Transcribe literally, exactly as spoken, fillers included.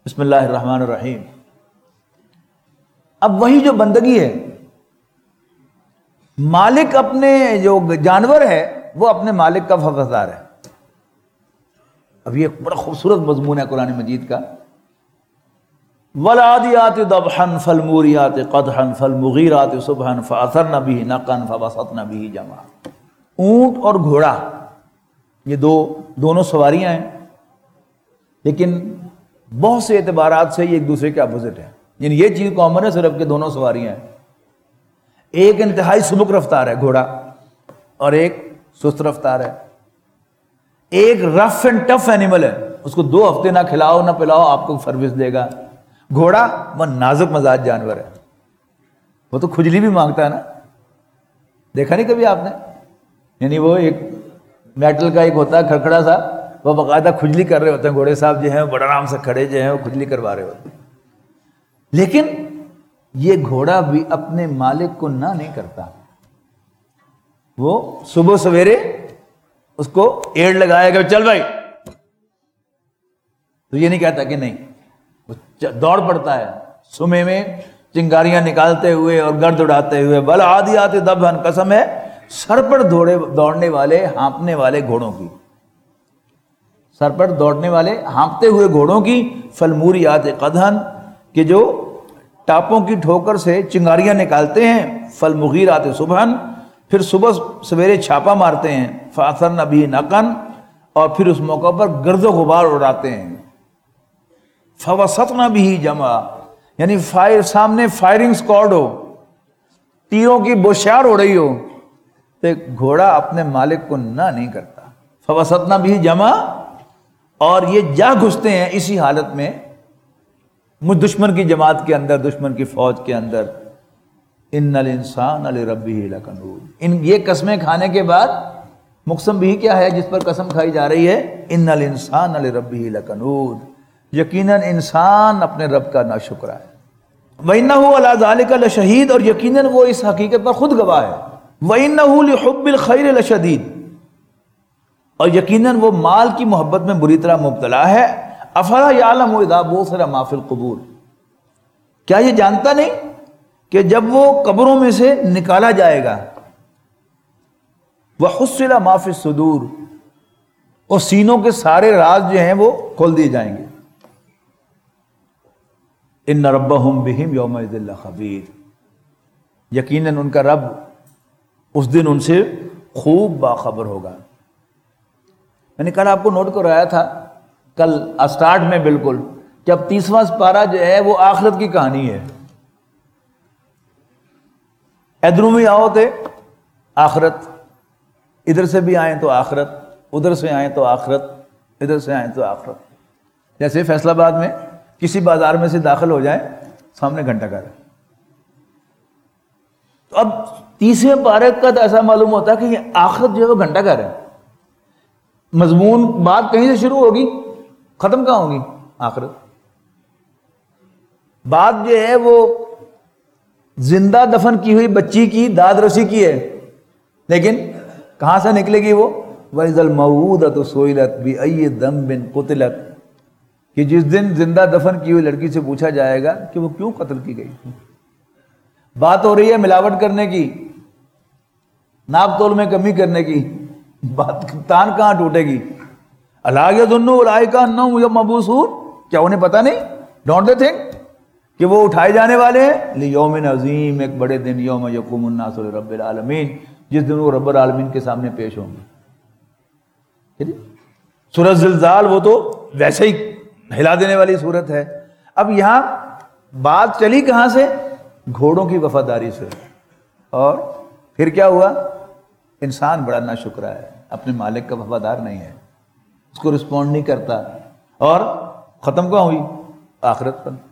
بسم اللہ الرحمن الرحیم۔ اب وہی جو بندگی ہے، مالک اپنے جو جانور ہے وہ اپنے مالک کا وفادار ہے۔ اب یہ بڑا خوبصورت مضمون ہے قرآن مجید کا۔ وَالْعَادِيَاتِ ضَبْحًا فَالْمُورِيَاتِ قَدْحًا فَالْمُغِيرَاتِ صُبْحًا فَأَثَرْنَ بِهِ نَقْعًا فَوَسَطْنَ بِهِ جَمْعًا۔ اونٹ اور گھوڑا یہ دو دونوں سواریاں ہیں، لیکن بہت سے اعتبارات سے یہ ایک دوسرے کے اپوزٹ ہیں، یعنی یہ چیز کامن ہے صرف کہ دونوں سواریاں ہیں۔ ایک انتہائی سبک رفتار ہے گھوڑا اور ایک سست رفتار ہے۔ ایک رف اینڈ ٹف اینیمل ہے، اس کو دو ہفتے نہ کھلاؤ نہ پلاؤ آپ کو سروس دے گا۔ گھوڑا وہ نازک مزاج جانور ہے، وہ تو کھجلی بھی مانگتا ہے نا، دیکھا نہیں کبھی آپ نے؟ یعنی وہ ایک میٹل کا ایک ہوتا ہے کھڑکھڑا سا، وہ باقاعدہ کھجلی کر رہے ہوتے ہیں، گھوڑے صاحب جو ہیں بڑا آرام سے کھڑے جو ہیں وہ کھجلی کروا رہے ہوتے ہیں۔ لیکن یہ گھوڑا بھی اپنے مالک کو نہ نہیں کرتا، وہ صبح سویرے اس کو ایڑ لگائے گا، چل بھائی، تو یہ نہیں کہتا کہ نہیں، وہ دوڑ پڑتا ہے صبح میں چنگاریاں نکالتے ہوئے اور گرد اڑاتے ہوئے۔ وَالْعَادِيَاتِ ضَبْحًا، قسم ہے سر پر دوڑے دوڑنے والے ہانپنے والے گھوڑوں کی، سر پر دوڑنے والے ہانپتے ہوئے گھوڑوں کی۔ فَالْمُورِيَاتِ قَدْحًا، کہ جو ٹاپوں کی ٹھوکر سے چنگاریاں نکالتے ہیں۔ فَالْمُغِيرَاتِ صُبْحًا، پھر صبح سویرے چھاپا مارتے ہیں۔ فَأَثَرْنَ بِهِ نَقْعًا، اور پھر اس موقع پر گرد و غبار اڑاتے ہیں۔ فَوَسَطْنَ بِهِ جَمْعًا، یعنی فائر سامنے فائرنگ سکواڈ ہو، تیروں کی بوشار ہو رہی ہو، تو ایک گھوڑا اپنے مالک کو نہ نہیں کرتا۔ فَوَسَطْنَ بِهِ جَمْعًا، اور یہ جا گھستے ہیں اسی حالت میں دشمن کی جماعت کے اندر، دشمن کی فوج کے اندر۔ ان الانسان لربہ لکنود، ان یہ قسمیں کھانے کے بعد مقسم بھی کیا ہے جس پر قسم کھائی جا رہی ہے؟ ان الانسان لربہ لکنود، یقیناً انسان اپنے رب کا ناشکر ہے۔ وَإِنَّهُ عَلَىٰ ذَلِكَ لَشَهِيدٌ، اور یقیناً وہ اس حقیقت پر خود گواہ ہے۔ وَإِنَّهُ لِحُبِّ الْخَيْرِ لَشَدِيدٌ، اور یقیناً وہ مال کی محبت میں بری طرح مبتلا ہے۔ افلا یعلم اذا بعثر ما فی القبور، کیا یہ جانتا نہیں کہ جب وہ قبروں میں سے نکالا جائے گا، وحصل ما فی الصدور، اور سینوں کے سارے راز جو ہیں وہ کھول دیے جائیں گے۔ ان ربہم بہم یومئذ لخبیر، یقیناً ان کا رب اس دن ان سے خوب باخبر ہوگا۔ میں نے کل آپ کو نوٹ کرایا تھا، کل اسٹارٹ میں بالکل، کہ اب تیسواں پارہ جو ہے وہ آخرت کی کہانی ہے۔ ادھروں بھی آؤ تھے آخرت، ادھر سے بھی آئیں تو آخرت، ادھر سے آئیں تو آخرت، ادھر سے آئیں تو آخرت۔ جیسے فیصل آباد میں کسی بازار میں سے داخل ہو جائیں، سامنے گھنٹہ گھر ہے۔ تو اب تیسرے پارے کا تو ایسا معلوم ہوتا ہے کہ یہ آخرت جو ہے وہ گھنٹہ گھر ہے۔ مضمون بات کہیں سے شروع ہوگی، ختم کہاں ہوگی؟ آخرت۔ بات جو ہے وہ زندہ دفن کی ہوئی بچی کی داد رسی کی ہے، لیکن کہاں سے نکلے گی وہ؟ وَإِذَا الْمَوْءُودَةُ سُئِلَتْ بِأَيِّ ذَنبٍ قُتِلَتْ، کہ جس دن زندہ دفن کی ہوئی لڑکی سے پوچھا جائے گا کہ وہ کیوں قتل کی گئی۔ بات ہو رہی ہے ملاوٹ کرنے کی، ناپ تول میں کمی کرنے کی، بات تان کہاں ٹوٹے گی؟ الا یظن اولئک انہم مبعوثون، کیا انہیں پتہ نہیں؟ ڈونٹ دے تھنک کہ وہ اٹھائے جانے والے ہیں لیوم عظیم، ایک بڑے دن، یوم یقوم الناس لرب العالمین، جس دن وہ رب العالمین کے سامنے پیش ہوں گے۔ سورۃ زلزال وہ تو ویسے ہی ہلا دینے والی صورت ہے۔ اب یہاں بات چلی کہاں سے؟ گھوڑوں کی وفاداری سے، اور پھر کیا ہوا؟ انسان بڑا ناشکرا ہے، اپنے مالک کا وفادار نہیں ہے، اس کو رسپونڈ نہیں کرتا، اور ختم کہاں ہوئی؟ آخرت پر۔